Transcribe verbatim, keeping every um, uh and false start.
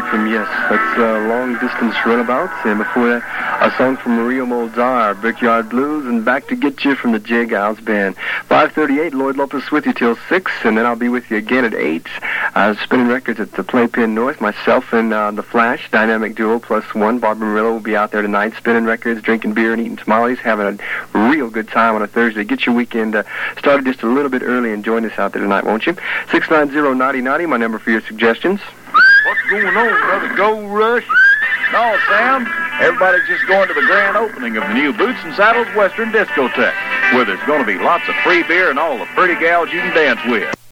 from Yes. That's uh, Long Distance Runabout. And before that, a song from Maria Muldaur, Brickyard Blues, and Back to Get You from the J. Giles Band. five thirty-eight, Lloyd Lopez with you till six, and then I'll be with you again at eight. Uh, spinning records at the Playpen North. Myself and uh, The Flash, Dynamic Duo plus one. Barbara Murillo will be out there tonight, spinning records, drinking beer, and eating tamales, having a real good time on a Thursday. Get your weekend uh, started just a little bit early and join us out there tonight, won't you? six nine zero, nine zero nine zero, my number for your suggestions. What's going on, brother? Gold Rush? No, Sam. Everybody's just going to the grand opening of the new Boots and Saddles Western Discotheque, where there's going to be lots of free beer and all the pretty gals you can dance with.